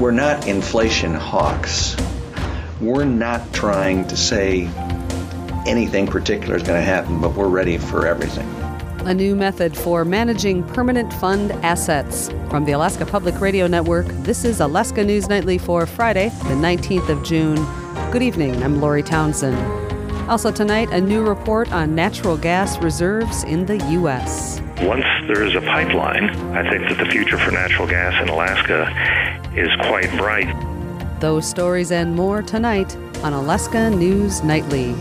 We're not inflation hawks. We're not trying to say anything particular is going to happen, but we're ready for everything. A new method for managing permanent fund assets. From the Alaska Public Radio Network, this is Alaska News Nightly for Friday, the 19th of June. Good evening, I'm Lori Townsend. Also tonight, a new report on natural gas reserves in the U.S. Once there is a pipeline, I think that the future for natural gas in Alaska is quite bright. Those stories and more tonight on Alaska News Nightly.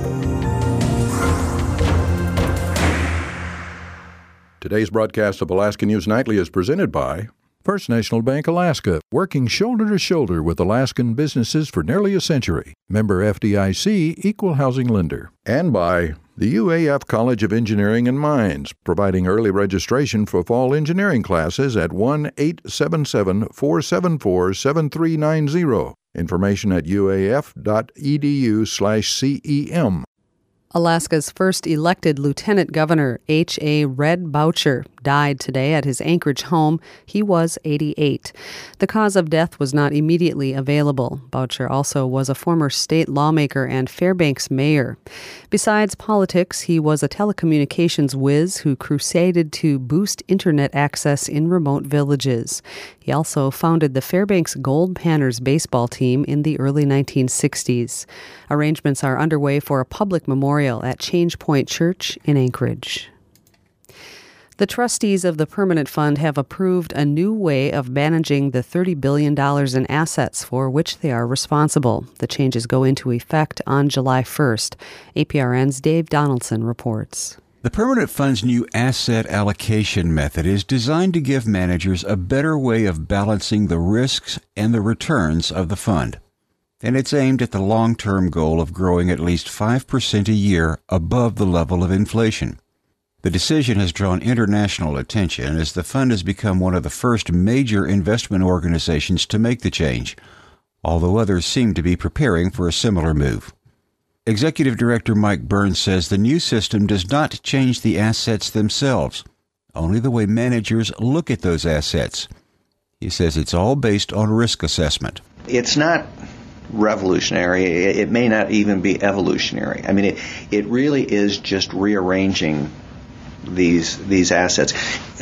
Today's broadcast of Alaska News Nightly is presented by First National Bank Alaska, working shoulder to shoulder with Alaskan businesses for nearly a century. Member FDIC, Equal Housing Lender. And by the UAF College of Engineering and Mines, providing early registration for fall engineering classes at 1-877-474-7390. Information at uaf.edu/CEM. Alaska's first elected Lieutenant Governor, H.A. Red Boucher, died today at his Anchorage home. He was 88. The cause of death was not immediately available. Boucher also was a former state lawmaker and Fairbanks mayor. Besides politics, he was a telecommunications whiz who crusaded to boost internet access in remote villages. He also founded the Fairbanks Gold Panners baseball team in the early 1960s. Arrangements are underway for a public memorial at Change Point Church in Anchorage. The trustees of the Permanent Fund have approved a new way of managing the $30 billion in assets for which they are responsible. The changes go into effect on July 1st. APRN's Dave Donaldson reports. The Permanent Fund's new asset allocation method is designed to give managers a better way of balancing the risks and the returns of the fund. And it's aimed at the long-term goal of growing at least 5% a year above the level of inflation. The decision has drawn international attention as the fund has become one of the first major investment organizations to make the change, although others seem to be preparing for a similar move. Executive Director Mike Burns says the new system does not change the assets themselves, only the way managers look at those assets. He says it's all based on risk assessment. It's not revolutionary. It may not even be evolutionary. I mean, it really is just rearranging these assets.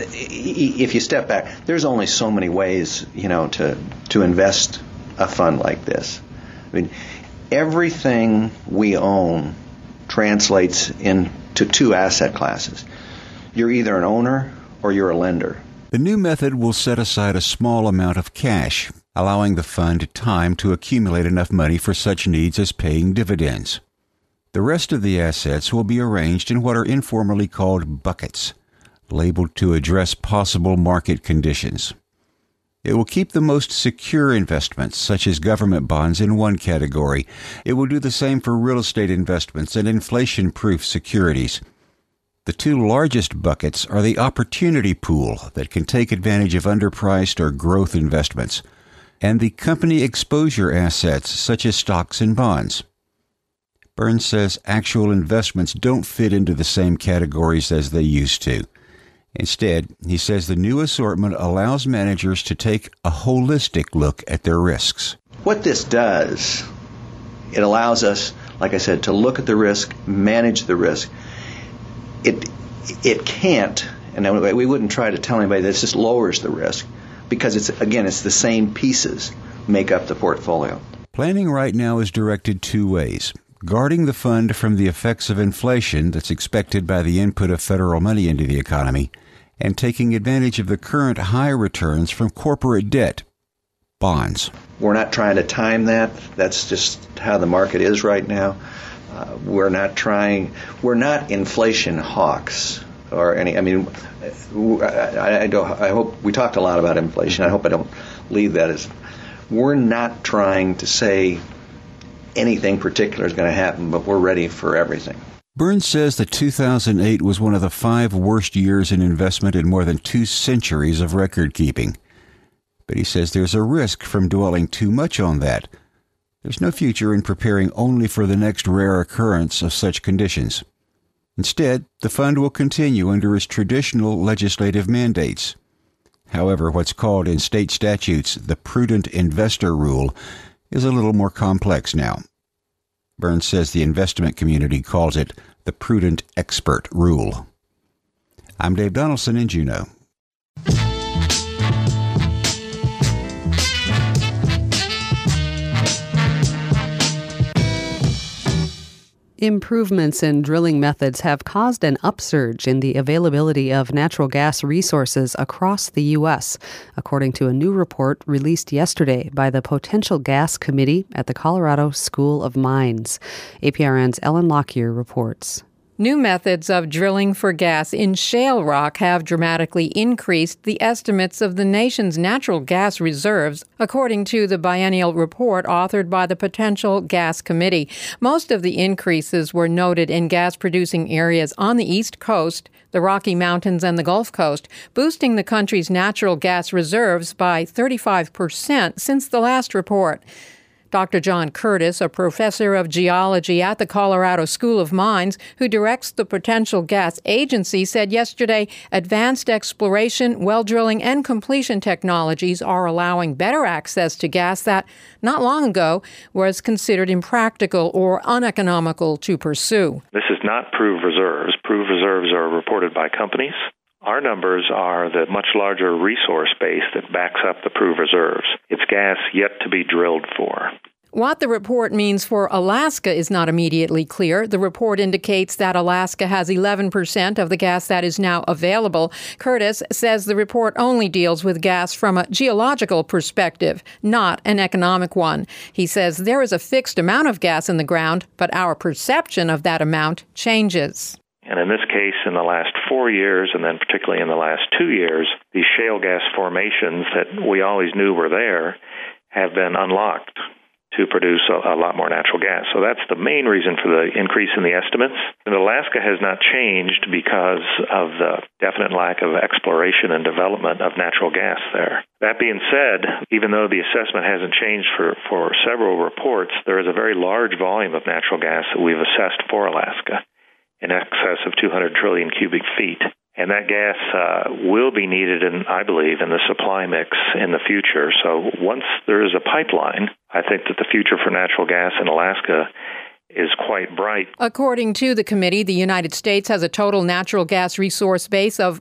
If you step back, there's only so many ways, to invest a fund like this. I mean, everything we own translates into two asset classes. You're either an owner or you're a lender. The new method will set aside a small amount of cash, allowing the fund time to accumulate enough money for such needs as paying dividends. The rest of the assets will be arranged in what are informally called buckets, labeled to address possible market conditions. It will keep the most secure investments, such as government bonds, in one category. It will do the same for real estate investments and inflation-proof securities. The two largest buckets are the opportunity pool that can take advantage of underpriced or growth investments, and the company exposure assets, such as stocks and bonds. Burns says actual investments don't fit into the same categories as they used to. Instead, he says the new assortment allows managers to take a holistic look at their risks. What this does, it allows us, like I said, to look at the risk, manage the risk. It can't, and we wouldn't try to tell anybody that it just lowers the risk, because it's the same pieces make up the portfolio. Planning right now is directed two ways: guarding the fund from the effects of inflation that's expected by the input of federal money into the economy, and taking advantage of the current high returns from corporate debt, bonds. We're not trying to time that. That's just how the market is right now. We're not inflation hawks or any. I mean, I hope we talked a lot about inflation. I hope I don't leave that as. We're not trying to say anything particular is going to happen, but we're ready for everything. Burns says that 2008 was one of the 5 worst years in investment in more than 2 centuries of record keeping. But he says there's a risk from dwelling too much on that. There's no future in preparing only for the next rare occurrence of such conditions. Instead, the fund will continue under its traditional legislative mandates. However, what's called in state statutes the prudent investor rule is a little more complex now. Burns says the investment community calls it the prudent expert rule. I'm Dave Donaldson in Juneau. Improvements in drilling methods have caused an upsurge in the availability of natural gas resources across the U.S., according to a new report released yesterday by the Potential Gas Committee at the Colorado School of Mines. APRN's Ellen Lockyer reports. New methods of drilling for gas in shale rock have dramatically increased the estimates of the nation's natural gas reserves, according to the biennial report authored by the Potential Gas Committee. Most of the increases were noted in gas-producing areas on the East Coast, the Rocky Mountains, and the Gulf Coast, boosting the country's natural gas reserves by 35% since the last report. Dr. John Curtis, a professor of geology at the Colorado School of Mines, who directs the Potential Gas Agency, said yesterday advanced exploration, well drilling, and completion technologies are allowing better access to gas that, not long ago, was considered impractical or uneconomical to pursue. This is not proved reserves. Proved reserves are reported by companies. Our numbers are the much larger resource base that backs up the proved reserves. It's gas yet to be drilled for. What the report means for Alaska is not immediately clear. The report indicates that Alaska has 11% of the gas that is now available. Curtis says the report only deals with gas from a geological perspective, not an economic one. He says there is a fixed amount of gas in the ground, but our perception of that amount changes. And in this case, in the last 4 years, and then particularly in the last 2 years, these shale gas formations that we always knew were there have been unlocked to produce a lot more natural gas. So that's the main reason for the increase in the estimates. And Alaska has not changed because of the definite lack of exploration and development of natural gas there. That being said, even though the assessment hasn't changed for several reports, there is a very large volume of natural gas that we've assessed for Alaska, in excess of 200 trillion cubic feet. And that gas will be needed, I believe, in the supply mix in the future. So once there is a pipeline, I think that the future for natural gas in Alaska is quite bright. According to the committee, the United States has a total natural gas resource base of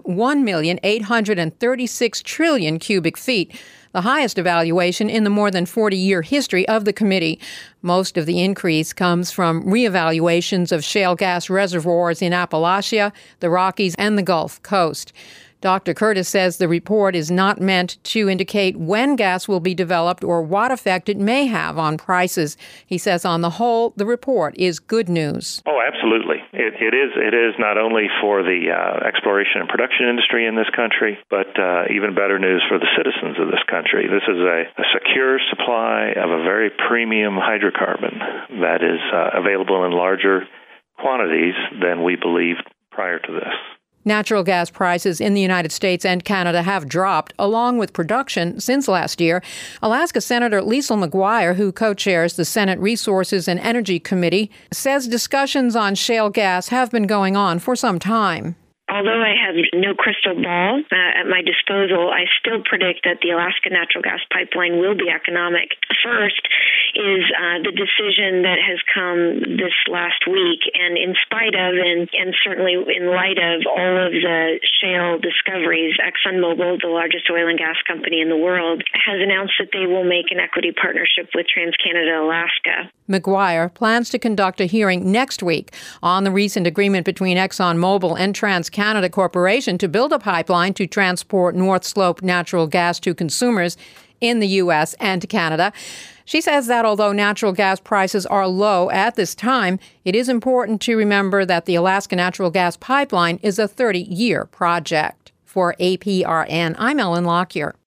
1,836 trillion cubic feet, the highest evaluation in the more than 40-year history of the committee. Most of the increase comes from reevaluations of shale gas reservoirs in Appalachia, the Rockies, and the Gulf Coast. Dr. Curtis says the report is not meant to indicate when gas will be developed or what effect it may have on prices. He says on the whole, the report is good news. Oh, absolutely. It is not only for the exploration and production industry in this country, but even better news for the citizens of this country. This is a secure supply of a very premium hydrocarbon that is available in larger quantities than we believed prior to this. Natural gas prices in the United States and Canada have dropped, along with production, since last year. Alaska Senator Liesl McGuire, who co-chairs the Senate Resources and Energy Committee, says discussions on shale gas have been going on for some time. Although I have no crystal ball at my disposal, I still predict that the Alaska Natural Gas Pipeline will be economic. First is the decision that has come this last week, and in spite of and certainly in light of all of the shale discoveries, ExxonMobil, the largest oil and gas company in the world, has announced that they will make an equity partnership with TransCanada Alaska. McGuire plans to conduct a hearing next week on the recent agreement between ExxonMobil and TransCanada Corporation to build a pipeline to transport North Slope natural gas to consumers in the U.S. and Canada. She says that although natural gas prices are low at this time, it is important to remember that the Alaska Natural Gas Pipeline is a 30-year project. For APRN, I'm Ellen Lockyer.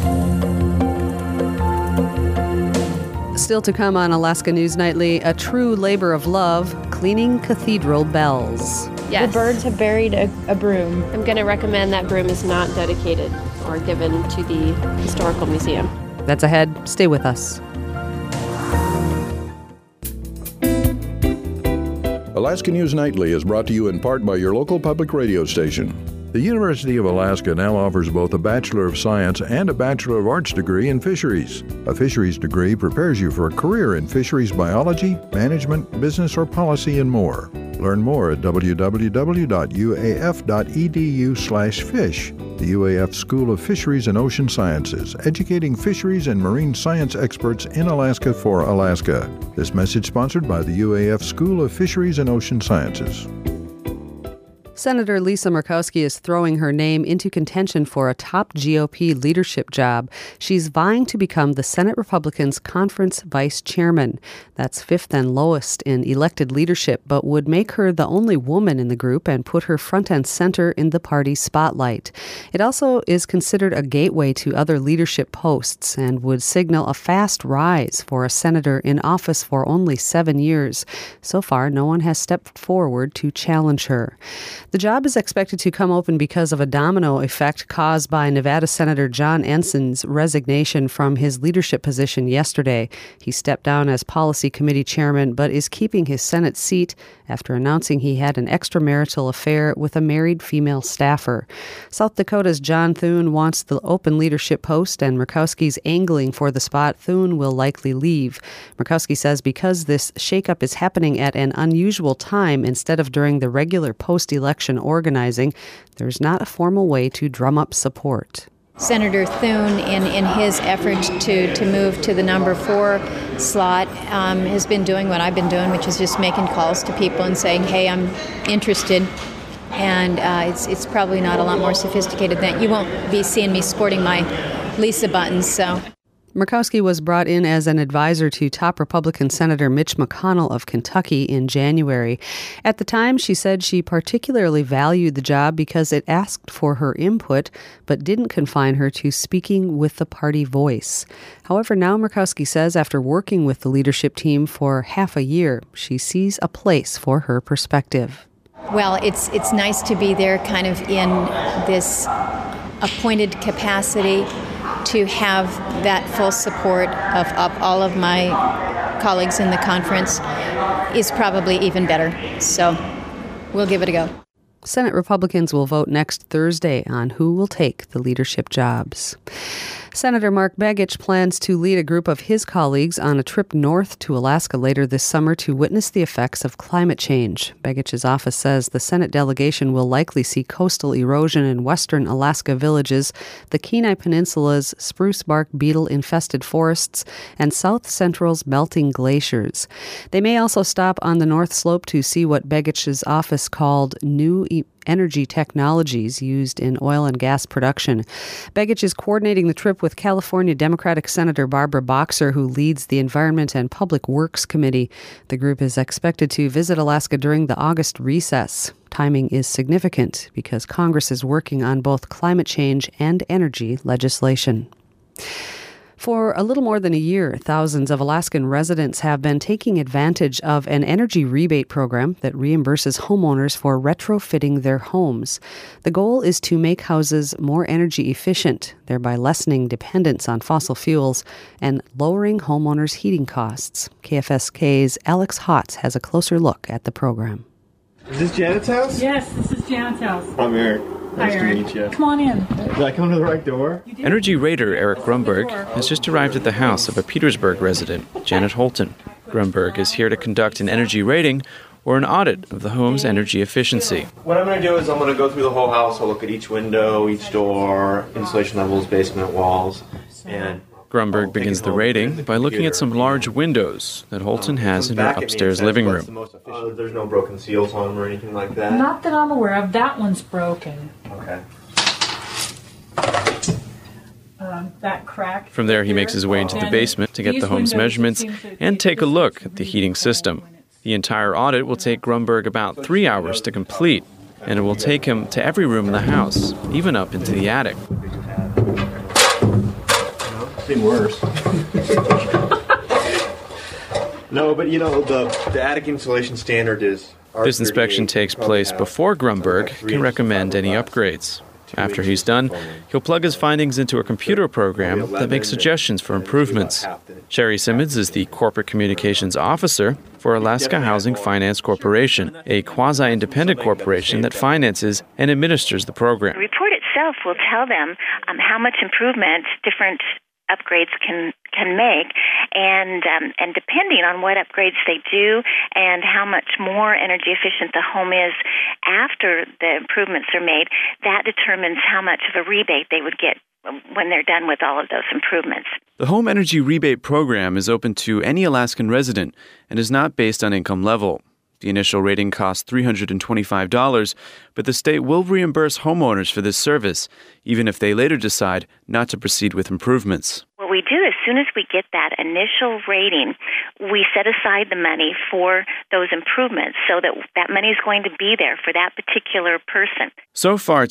Still to come on Alaska News Nightly, a true labor of love, cleaning cathedral bells. Yes. The birds have buried a broom. I'm going to recommend that broom is not dedicated or given to the Historical Museum. That's ahead. Stay with us. Alaska News Nightly is brought to you in part by your local public radio station. The University of Alaska now offers both a Bachelor of Science and a Bachelor of Arts degree in fisheries. A fisheries degree prepares you for a career in fisheries biology, management, business, or policy, and more. Learn more at www.uaf.edu/fish. The UAF School of Fisheries and Ocean Sciences, educating fisheries and marine science experts in Alaska for Alaska. This message sponsored by the UAF School of Fisheries and Ocean Sciences. Senator Lisa Murkowski is throwing her name into contention for a top GOP leadership job. She's vying to become the Senate Republicans' conference vice chairman. That's fifth and lowest in elected leadership, but would make her the only woman in the group and put her front and center in the party's spotlight. It also is considered a gateway to other leadership posts and would signal a fast rise for a senator in office for only 7 years. So far, no one has stepped forward to challenge her. The job is expected to come open because of a domino effect caused by Nevada Senator John Enson's resignation from his leadership position yesterday. He stepped down as Policy Committee Chairman, but is keeping his Senate seat after announcing he had an extramarital affair with a married female staffer. South Dakota's John Thune wants the open leadership post, and Murkowski's angling for the spot. Thune will likely leave. Murkowski says because this shakeup is happening at an unusual time instead of during the regular post-election organizing, there's not a formal way to drum up support. Senator Thune, in his effort to move to the number 4 slot, has been doing what I've been doing, which is just making calls to people and saying, hey, I'm interested. And it's probably not a lot more sophisticated than that. You won't be seeing me sporting my Lisa buttons, so... Murkowski was brought in as an advisor to top Republican Senator Mitch McConnell of Kentucky in January. At the time, she said she particularly valued the job because it asked for her input, but didn't confine her to speaking with the party voice. However, now Murkowski says after working with the leadership team for half a year, she sees a place for her perspective. Well, it's nice to be there kind of in this appointed capacity, to have that full support of all of my colleagues in the conference is probably even better. So we'll give it a go. Senate Republicans will vote next Thursday on who will take the leadership jobs. Senator Mark Begich plans to lead a group of his colleagues on a trip north to Alaska later this summer to witness the effects of climate change. Begich's office says the Senate delegation will likely see coastal erosion in western Alaska villages, the Kenai Peninsula's spruce bark beetle-infested forests, and South Central's melting glaciers. They may also stop on the North Slope to see what Begich's office called new energy technologies used in oil and gas production. Begich is coordinating the trip with California Democratic Senator Barbara Boxer, who leads the Environment and Public Works Committee. The group is expected to visit Alaska during the August recess. Timing is significant because Congress is working on both climate change and energy legislation. For a little more than a year, thousands of Alaskan residents have been taking advantage of an energy rebate program that reimburses homeowners for retrofitting their homes. The goal is to make houses more energy efficient, thereby lessening dependence on fossil fuels and lowering homeowners' heating costs. KFSK's Alex Hotz has a closer look at the program. Is this Janet's house? Yes, this is Janet's house. I'm Eric. Nice Hi, to Eric. meet you. Come on in. Did I come to the right door? Energy raider Eric Grumberg has just arrived at the house of a Petersburg resident, Janet Holton. Grumberg is here to conduct an energy rating or an audit of the home's energy efficiency. What I'm going to do is I'm going to go through the whole house. I'll look at each window, each door, insulation levels, basement walls, and... Grumberg begins the rating by looking at some large windows that Holton has in her upstairs living room. There's no broken seals on them or anything like that? Not that I'm aware of. That one's broken. Okay. That crack. From there, he makes his way into the basement to get the home's measurements and take a look at the heating system. The entire audit will take Grumberg about 3 hours to complete, and it will take him to every room in the house, even up into the attic. Worse. No, but the attic insulation standard is... This inspection takes place before Grumberg can recommend any upgrades. After he's done, he'll plug his findings into a computer program that makes suggestions for improvements. Sherry Simmons is the Corporate Communications Officer for Alaska Housing Finance Corporation, a quasi-independent corporation that finances and administers the program. The report itself will tell them how much improvement different upgrades can make, and depending on what upgrades they do and how much more energy efficient the home is after the improvements are made, that determines how much of a rebate they would get when they're done with all of those improvements. The Home Energy Rebate Program is open to any Alaskan resident and is not based on income level. The initial rating costs $325, but the state will reimburse homeowners for this service, even if they later decide not to proceed with improvements. What we do, as soon as we get that initial rating, we set aside the money for those improvements so that money is going to be there for that particular person. So far,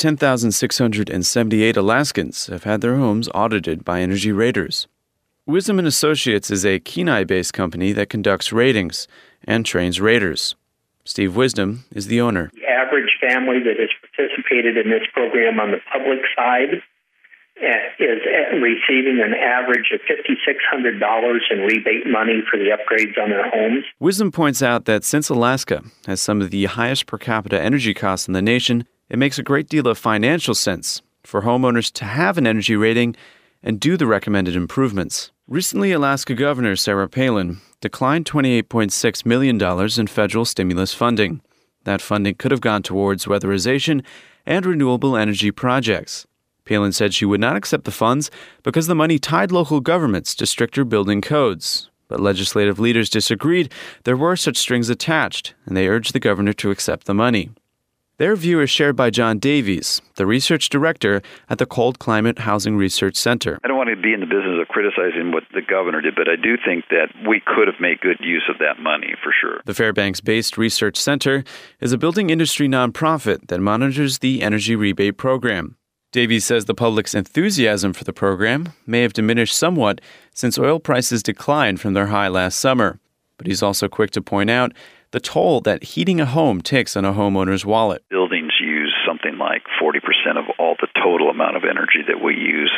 10,678 Alaskans have had their homes audited by energy raters. Wisdom & Associates is a Kenai-based company that conducts ratings and trains raters. Steve Wisdom is the owner. The average family that has participated in this program on the public side is receiving an average of $5,600 in rebate money for the upgrades on their homes. Wisdom points out that since Alaska has some of the highest per capita energy costs in the nation, it makes a great deal of financial sense for homeowners to have an energy rating and do the recommended improvements. Recently, Alaska Governor Sarah Palin declined $28.6 million in federal stimulus funding. That funding could have gone towards weatherization and renewable energy projects. Palin said she would not accept the funds because the money tied local governments to stricter building codes. But legislative leaders disagreed. There were such strings attached, and they urged the governor to accept the money. Their view is shared by John Davies, the research director at the Cold Climate Housing Research Center. I don't want to be in the business of criticizing what the governor did, but I do think that we could have made good use of that money, for sure. The Fairbanks-based Research Center is a building industry nonprofit that monitors the energy rebate program. Davies says the public's enthusiasm for the program may have diminished somewhat since oil prices declined from their high last summer. But he's also quick to point out the toll that heating a home takes on a homeowner's wallet. Buildings use something like 40% of all the total amount of energy that we use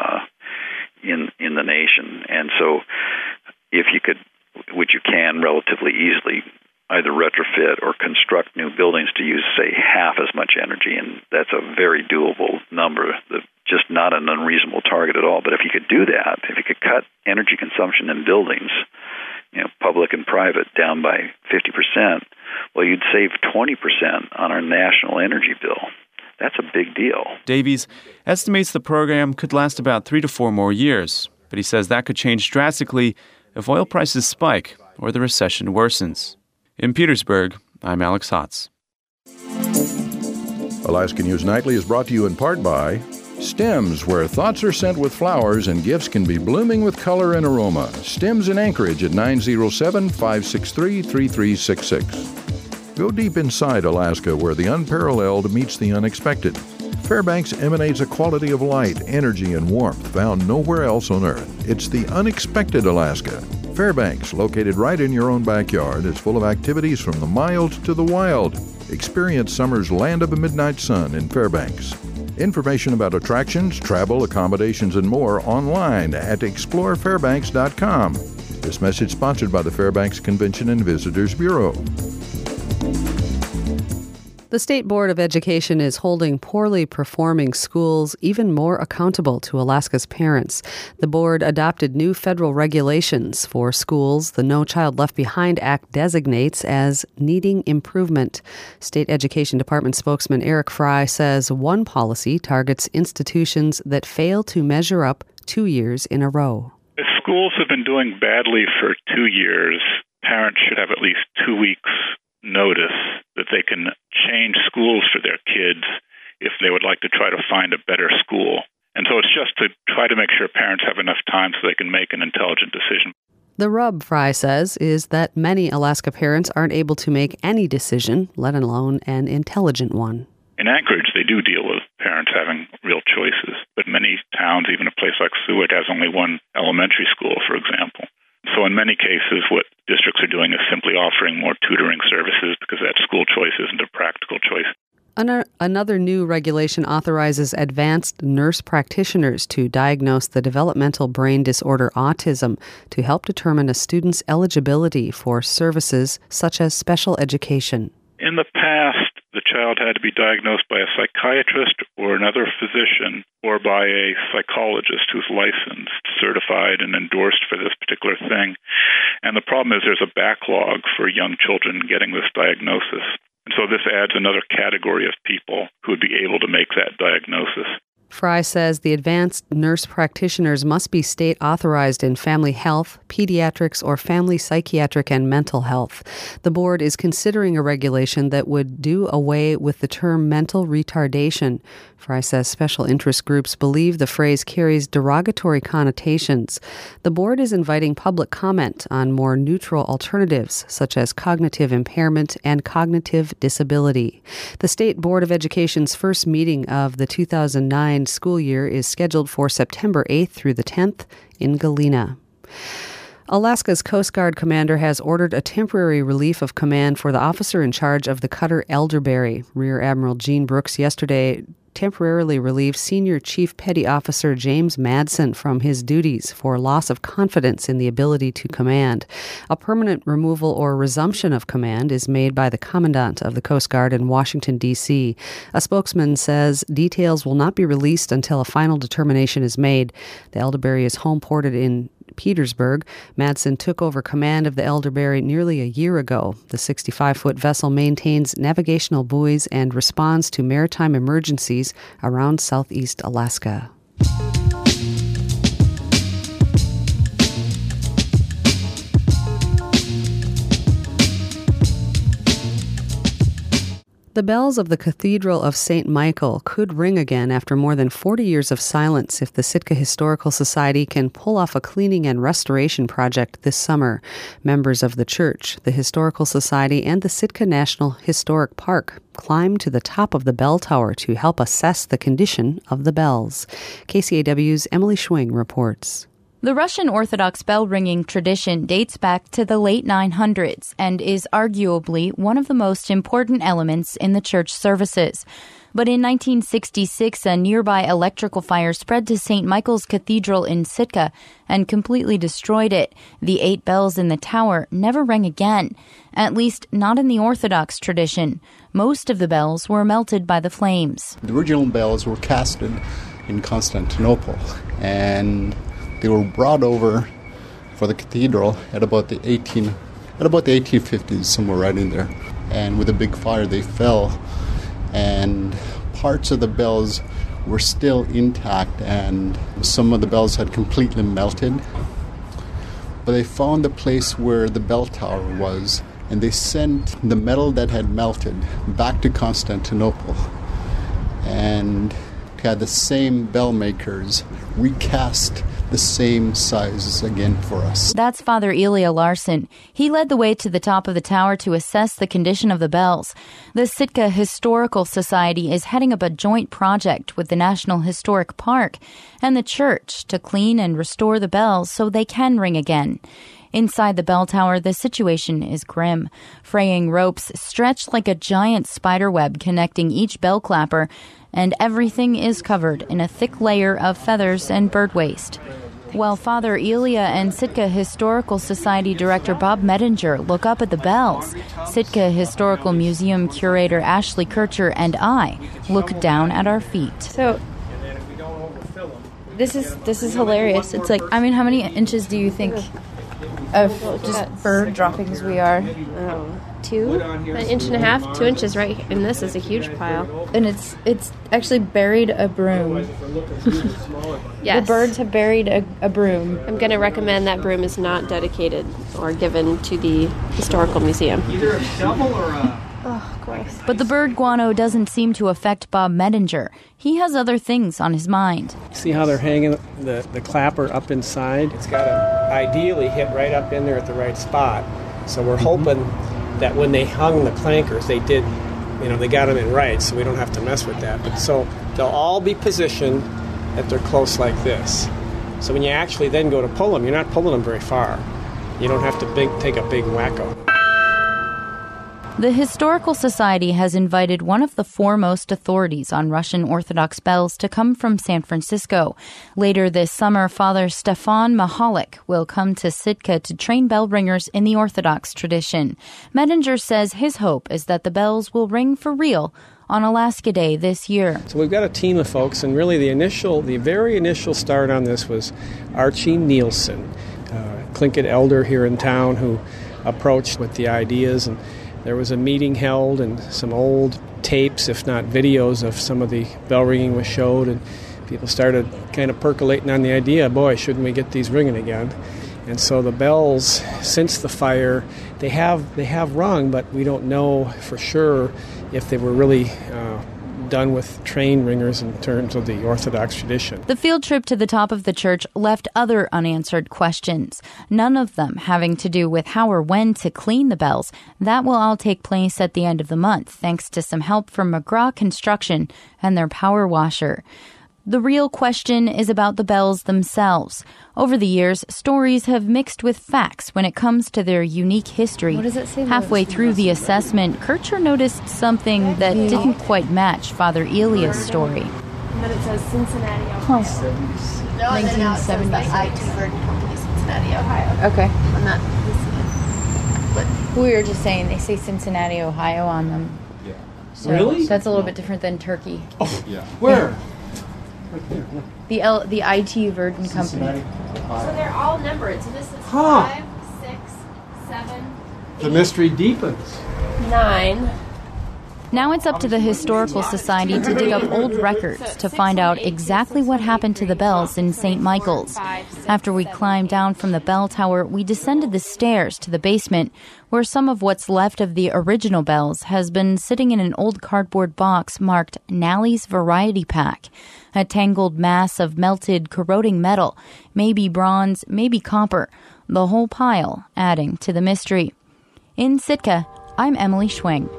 in the nation. And so if you could, which you can relatively easily, either retrofit or construct new buildings to use, say, half as much energy, and that's a very doable number, just not an unreasonable target at all. But if you could do that, if you could cut energy consumption in buildings, public and private, down by 50%, well, you'd save 20% on our national energy bill. That's a big deal. Davies estimates the program could last about 3 to 4 more years, but he says that could change drastically if oil prices spike or the recession worsens. In Petersburg, I'm Alex Hotz. Alaska News Nightly is brought to you in part by Stems, where thoughts are sent with flowers and gifts can be blooming with color and aroma. Stems in Anchorage at 907-563-3366. Go deep inside Alaska, where the unparalleled meets the unexpected. Fairbanks emanates a quality of light, energy, and warmth found nowhere else on Earth. It's the unexpected Alaska. Fairbanks, located right in your own backyard, is full of activities from the mild to the wild. Experience summer's land of a midnight sun in Fairbanks. Information about attractions, travel, accommodations, and more online at explorefairbanks.com. This message sponsored by the Fairbanks Convention and Visitors Bureau. The State Board of Education is holding poorly performing schools even more accountable to Alaska's parents. The board adopted new federal regulations for schools the No Child Left Behind Act designates as needing improvement. State Education Department spokesman Eric Fry says one policy targets institutions that fail to measure up 2 years in a row. If schools have been doing badly for 2 years, parents should have at least 2 weeks notice that they can change schools for their kids if they would like to try to find a better school. And so it's just to try to make sure parents have enough time so they can make an intelligent decision. The rub, Fry says, is that many Alaska parents aren't able to make any decision, let alone an intelligent one. In Anchorage, they do deal with parents having real choices, but many towns, even a place like Seward, has only one elementary school, for example. So in many cases, what districts are doing is simply offering more tutoring services because that school choice isn't a practical choice. Another new regulation authorizes advanced nurse practitioners to diagnose the developmental brain disorder autism to help determine a student's eligibility for services such as special education. In the past, the child had to be diagnosed by a psychiatrist or another physician or by a psychologist who's licensed, certified, and endorsed for this particular thing. And the problem is there's a backlog for young children getting this diagnosis. And so this adds another category of people who would be able to make that diagnosis. Fry says the advanced nurse practitioners must be state authorized in family health, pediatrics, or family psychiatric and mental health. The board is considering a regulation that would do away with the term mental retardation. Fry says special interest groups believe the phrase carries derogatory connotations. The board is inviting public comment on more neutral alternatives, such as cognitive impairment and cognitive disability. The State Board of Education's first meeting of the 2009 school year is scheduled for September 8th through the 10th in Galena. Alaska's Coast Guard commander has ordered a temporary relief of command for the officer in charge of the cutter Elderberry. Rear Admiral Gene Brooks yesterday temporarily relieved Senior Chief Petty Officer James Madsen from his duties for loss of confidence in the ability to command. A permanent removal or resumption of command is made by the Commandant of the Coast Guard in Washington, D.C. A spokesman says details will not be released until a final determination is made. The Elderberry is home-ported in Petersburg. Madsen took over command of the Elderberry nearly a year ago. The 65-foot vessel maintains navigational buoys and responds to maritime emergencies around southeast Alaska. The bells of the Cathedral of St. Michael could ring again after more than 40 years of silence if the Sitka Historical Society can pull off a cleaning and restoration project this summer. Members of the church, the Historical Society, and the Sitka National Historic Park climbed to the top of the bell tower to help assess the condition of the bells. KCAW's Emily Schwing reports. The Russian Orthodox bell-ringing tradition dates back to the late 900s and is arguably one of the most important elements in the church services. But in 1966, a nearby electrical fire spread to St. Michael's Cathedral in Sitka and completely destroyed it. The 8 bells in the tower never rang again, at least not in the Orthodox tradition. Most of the bells were melted by the flames. The original bells were casted in Constantinople, and they were brought over for the cathedral at about the 1850s, somewhere right in there. And with a big fire, they fell, and parts of the bells were still intact, and some of the bells had completely melted. But they found the place where the bell tower was, and they sent the metal that had melted back to Constantinople, and had the same bell makers recast the same sizes again for us. That's Father Ilya Larson. He led the way to the top of the tower to assess the condition of the bells. The Sitka Historical Society is heading up a joint project with the National Historic Park and the church to clean and restore the bells so they can ring again. Inside the bell tower, the situation is grim. Fraying ropes stretch like a giant spider web connecting each bell clapper, and everything is covered in a thick layer of feathers and bird waste. While Father Ilya and Sitka Historical Society Director Bob Medinger look up at the bells, Sitka Historical Museum Curator Ashley Kircher and I look down at our feet. So, this is hilarious. It's like, I mean, how many inches do you think of just bird droppings we are? 2, an inch and a half, 2 inches right, and this is a huge pile. And it's actually buried a broom. Yes. The birds have buried a broom. I'm going to recommend that broom is not dedicated or given to the historical museum. Either a shovel or a... Oh, gross. But the bird guano doesn't seem to affect Bob Medinger. He has other things on his mind. See how they're hanging the clapper up inside? It's got to ideally hit right up in there at the right spot. So we're hoping that when they hung the clankers, they did, they got them in right, so we don't have to mess with that. But so they'll all be positioned that they're close like this. So when you actually then go to pull them, you're not pulling them very far. You don't have to take a big wacko. The Historical Society has invited one of the foremost authorities on Russian Orthodox bells to come from San Francisco. Later this summer, Father Stefan Mahalik will come to Sitka to train bell ringers in the Orthodox tradition. Medinger says his hope is that the bells will ring for real on Alaska Day this year. So we've got a team of folks, and really the very initial start on this was Archie Nielsen, Tlingit elder here in town, who approached with the ideas, and there was a meeting held, and some old tapes, if not videos, of some of the bell ringing was showed, and people started kind of percolating on the idea, boy, shouldn't we get these ringing again? And so the bells, since the fire, they have rung, but we don't know for sure if they were really done with trained ringers in terms of the Orthodox tradition. The field trip to the top of the church left other unanswered questions, none of them having to do with how or when to clean the bells. That will all take place at the end of the month, thanks to some help from McGraw Construction and their power washer. The real question is about the bells themselves. Over the years, stories have mixed with facts when it comes to their unique history. What does it say? Halfway through the assessment, Kircher noticed something that didn't quite match Father Elia's story. And then it says Cincinnati, Huh. Ohio. 1976. IT Verdon Company, Cincinnati, Ohio. Okay. I'm not We were just saying they say Cincinnati, Ohio on them. Yeah. So Really? That's a little bit different than Turkey. Oh, yeah. Where? The IT Verdon Company. So they're all numbered. So this is 5, 6, 7, The mystery deepens. 9. Now it's up to the Historical Society to dig up old records to find out exactly what happened to the bells in St. Michael's. After we climbed down from the bell tower, we descended the stairs to the basement, where some of what's left of the original bells has been sitting in an old cardboard box marked Nally's Variety Pack. A tangled mass of melted, corroding metal, maybe bronze, maybe copper, the whole pile adding to the mystery. In Sitka, I'm Emily Schwing.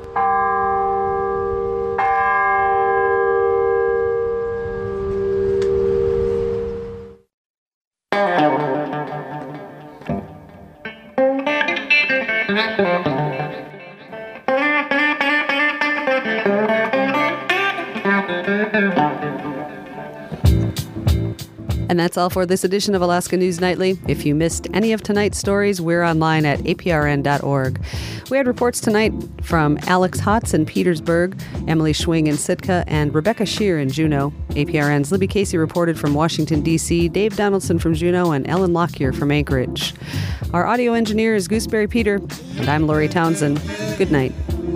And that's all for this edition of Alaska News Nightly. If you missed any of tonight's stories, we're online at aprn.org. We had reports tonight from Alex Hotz in Petersburg, Emily Schwing in Sitka, and Rebecca Shear in Juneau. APRN's Libby Casey reported from Washington, D.C., Dave Donaldson from Juneau, and Ellen Lockyer from Anchorage. Our audio engineer is Gooseberry Peter, and I'm Lori Townsend. Good night.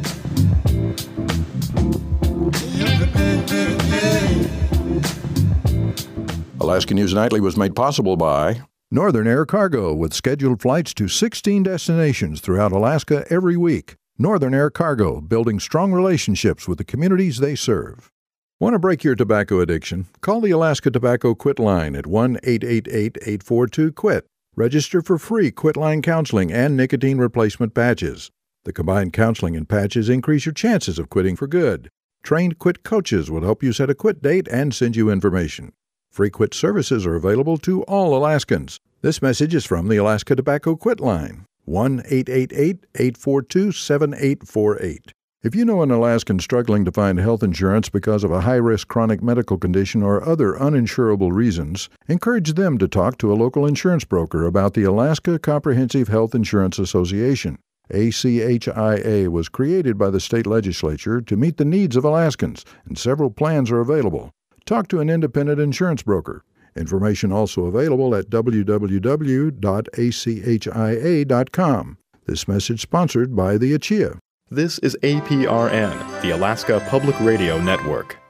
Alaska News Nightly was made possible by Northern Air Cargo, with scheduled flights to 16 destinations throughout Alaska every week. Northern Air Cargo, building strong relationships with the communities they serve. Want to break your tobacco addiction? Call the Alaska Tobacco Quit Line at 1-888-842-QUIT. Register for free Quit Line counseling and nicotine replacement patches. The combined counseling and patches increase your chances of quitting for good. Trained quit coaches will help you set a quit date and send you information. Free quit services are available to all Alaskans. This message is from the Alaska Tobacco Quit Line, 1-888-842-7848. If you know an Alaskan struggling to find health insurance because of a high-risk chronic medical condition or other uninsurable reasons, encourage them to talk to a local insurance broker about the Alaska Comprehensive Health Insurance Association. ACHIA was created by the state legislature to meet the needs of Alaskans, and several plans are available. Talk to an independent insurance broker. Information also available at www.achia.com. This message sponsored by the ACHIA. This is APRN, the Alaska Public Radio Network.